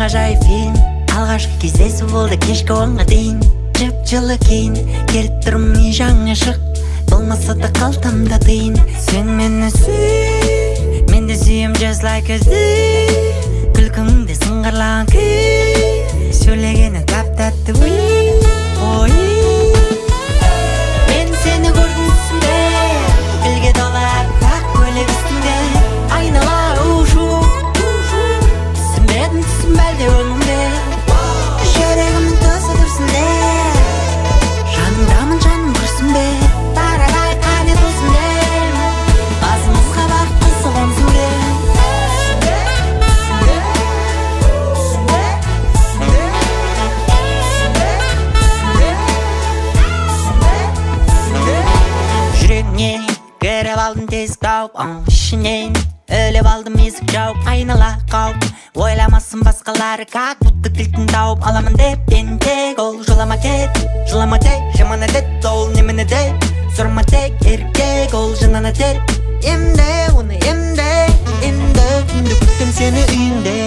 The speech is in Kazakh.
ажайып фильм. Алғашқы кездесу болды кешкі 10-ға дейін. Жып-жылы кейін келіп тұрмын үй жаңа шық. Болмаса да қалтамда тиын. Сен мені сүй, мен де сүйем just like a zoo. Күлкіңде сыңғырлаған күй, сөйлегені тап-тәтті ой. Мен сені көрдім түсімде, гүлге толы аппақ көйлек үстінде. Айнала у-шу, түсінбедім түсім әлде өңімде. Жүрегімнің тұсы тұрсын де, жаныңдамын жаным күрсін бе. Таралай қане тылсым де, басымызға бақ қысы қонсын де. Жүрегіне кіріп алдым тесік тауып, ішінен өліп алдым есік жауып. Айнала қауіп, ойламасын басқалары, как будто кілтін тауып аламын деп. Мен тек ол жылама кет, жаман әдет ол немене де. Сұрма тек еркек ол жынан әдет. Емде оны емде, енді күттім сені үйінде.